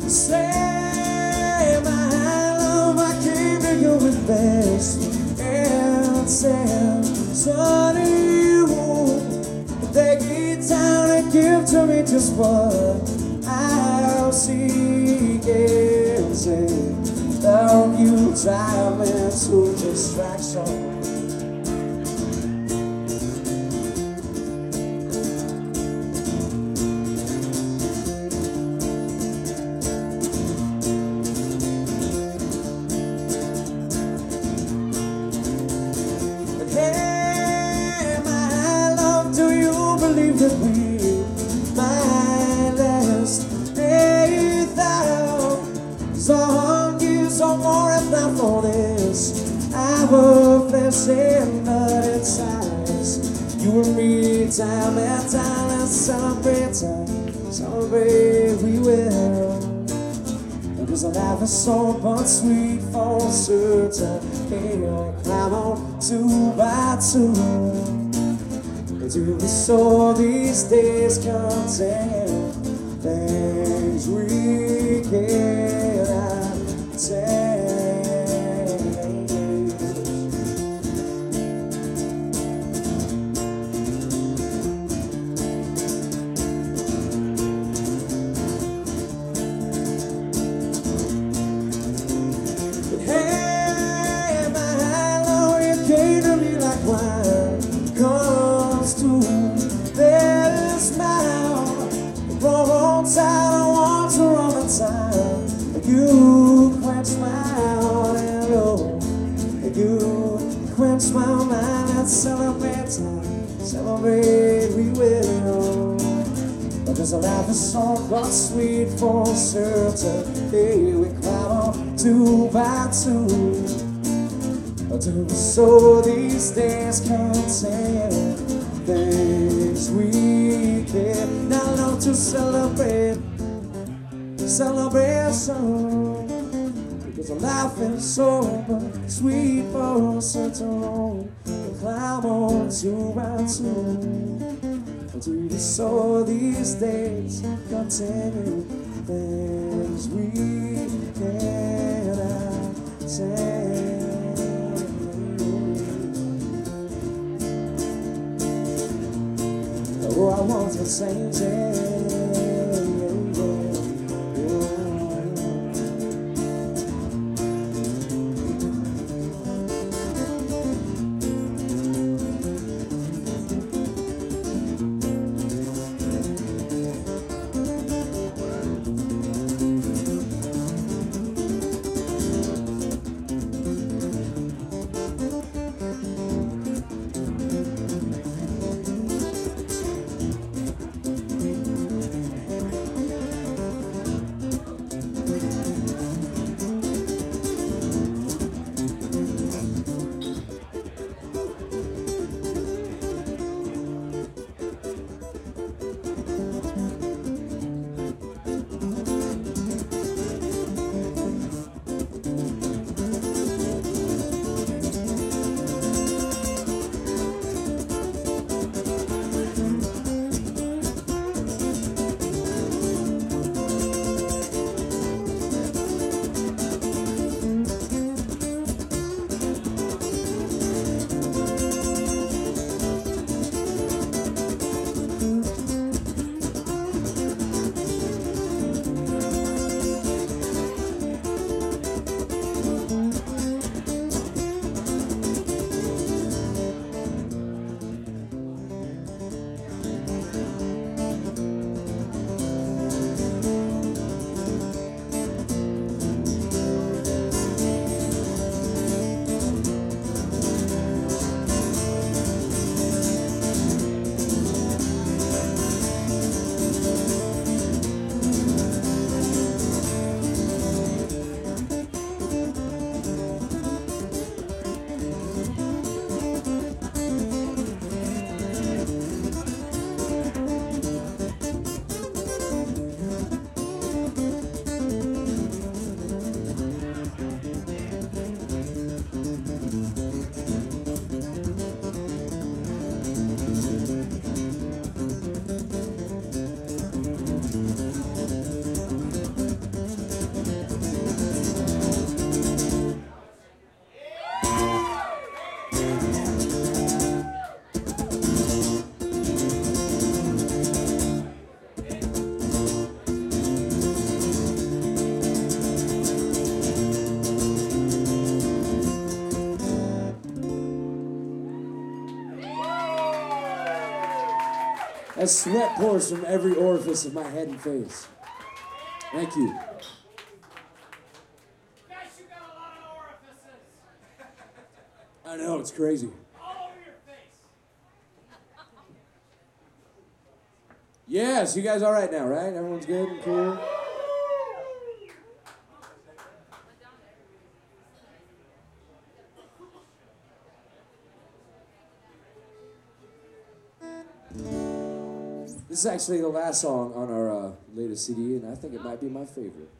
Say, my love, I came to you with best and said, son, you take it down and give to me just what I'll seek and say, don't you drive me to distraction. That we might last 8,000 years or more, if not for this. Our flesh and blood and size, you and me, time and time, let's celebrate we will. Because life is so but sweet for certain. Hey, climb on 2 by 2. To be so these days contain things we cannot change. But hey, my love, you came to me like wine comes to this smile. Wrong side, I want to run the time. You quench my heart and oh, you quench my mind. Let's celebrate we will. Because life is so but sweet for certain. Hey, we climb on 2 by 2. So these days contain things we can now love to celebrate celebration. Because life is so but sweet for certain. We climb on 2 by 2. So these days contain things we cannot change. Oh, I want to change it. as sweat pours from every orifice of my head and face. Thank you. Guys, you got a lot of orifices. I know, it's crazy. All over your face. Yeah, so you guys all right now, right? Everyone's good and cool? This is actually the last song on our latest CD, and I think it might be my favorite.